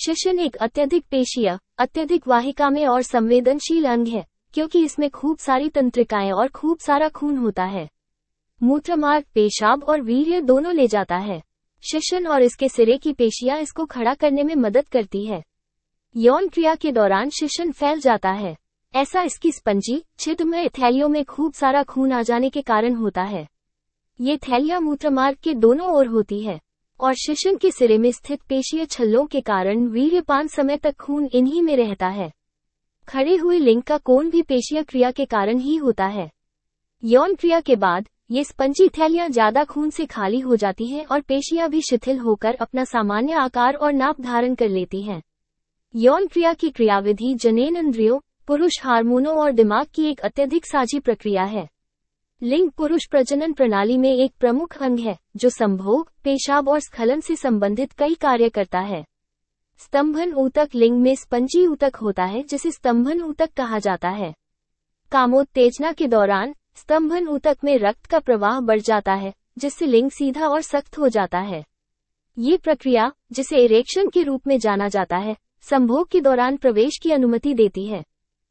Session एक अत्यधिक पेशीय, अत्यधिक वाहिका में और संवेदनशील अंग है, क्योंकि इसमें खूब सारी तंत्रिकाएं और खूब सारा खून होता है। मूत्रमार्ग पेशाब और वीर्य दोनों ले जाता है। शिशन और इसके सिरे की पेशियां इसको खड़ा करने में मदद करती है। यौन क्रिया के दौरान शिशन फैल जाता है। ऐसा इसकी स्पंजी, छिद्रमय थैलियों में खूब सारा खून आ जाने के कारण होता है। ये थैलियां मूत्रमार्ग के दोनों ओर होती है और शिशन के सिरे में स्थित पेशीय छल्लों के कारण वीर्यपान समय तक खून इन्हीं में रहता है। खड़े हुए लिंग का कोण भी पेशीय क्रिया के कारण ही होता है। यौन क्रिया के बाद ये स्पंजी थैलियां ज्यादा खून से खाली हो जाती हैं और पेशियां भी शिथिल होकर अपना सामान्य आकार और नाप धारण कर लेती हैं। यौन क्रिया की क्रियाविधि जननेंद्रियों, पुरुष हार्मोनों और दिमाग की एक अत्यधिक साझी प्रक्रिया है। लिंग पुरुष प्रजनन प्रणाली में एक प्रमुख अंग है, जो संभोग, पेशाब और स्खलन से संबंधित कई कार्य करता है। स्तंभन ऊतक लिंग में स्पंजी ऊतक होता है, जिसे स्तंभन ऊतक कहा जाता है। कामोत्तेजना के दौरान स्तंभन ऊतक में रक्त का प्रवाह बढ़ जाता है, जिससे लिंग सीधा और सख्त हो जाता है। ये प्रक्रिया, जिसे इरेक्शन के रूप में जाना जाता है, संभोग के दौरान प्रवेश की अनुमति देती है।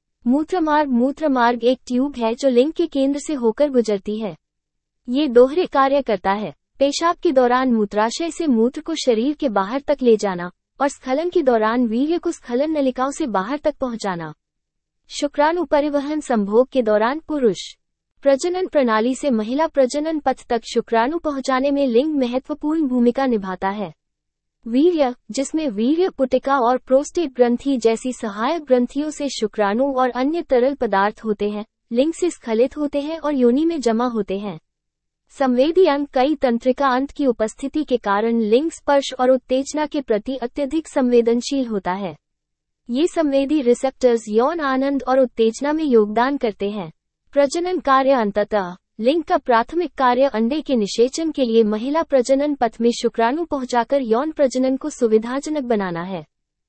मूत्रमार्ग एक ट्यूब है जो लिंग के केंद्र से होकर गुजरती है। ये दोहरे कार्य करता है। पेशाब के दौरान मूत्राशय से मूत्र को शरीर के बाहर तक ले जाना और स्खलन के दौरान वीर्य को स्खलन नलिकाओं से बाहर तक पहुंचाना। शुक्राणु परिवहन संभोग के दौरान पुरुष प्रजनन प्रणाली से महिला प्रजनन पथ तक शुक्राणु पहुंचाने में लिंग महत्वपूर्ण भूमिका निभाता है। वीर्य, जिसमें वीर्य पुटिका और प्रोस्टेट ग्रंथि जैसी सहायक ग्रंथियों से शुक्राणु और अन्य तरल पदार्थ होते हैं, लिंग से स्खलित होते हैं और योनि में जमा होते हैं। संवेदी अंग कई तंत्रिका अंत की उपस्थिति के कारण लिंग स्पर्श और उत्तेजना के प्रति अत्यधिक संवेदनशील होता है। ये संवेदी रिसेप्टर्स यौन आनंद और उत्तेजना में योगदान करते हैं। प्रजनन कार्य अंततः लिंग का प्राथमिक कार्य अंडे के निषेचन के लिए महिला प्रजनन पथ में शुक्राणु पहुंचाकर यौन प्रजनन को सुविधाजनक बनाना है।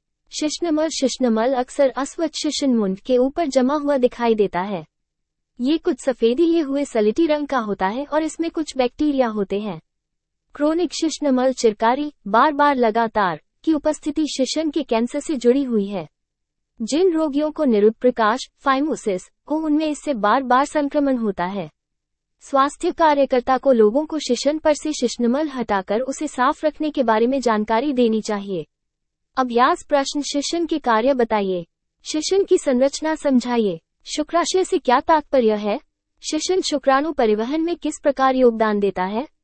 शिश्नमल अक्सर अस्वच्छ शिशनमुंड के ऊपर जमा हुआ दिखाई देता है। ये कुछ सफेदिए हुए सलेटी रंग का होता है और इसमें कुछ बैक्टीरिया होते हैं। क्रोनिक शिश्नमल चिरकारी, बार बार लगातार की उपस्थिति शिशन के कैंसर से जुड़ी हुई है। जिन रोगियों को निरुप्रकाश फाइमोसिस हो, उनमें इससे बार बार संक्रमण होता है। स्वास्थ्य कार्यकर्ता को लोगों को शिशन पर से शिश्नमल हटाकर उसे साफ रखने के बारे में जानकारी देनी चाहिए। अभ्यास प्रश्न: शिशन के कार्य बताइए। शिशन की संरचना समझाइए। शुक्राशय से क्या तात्पर्य है? शिशन शुक्राणु परिवहन में किस प्रकार योगदान देता है?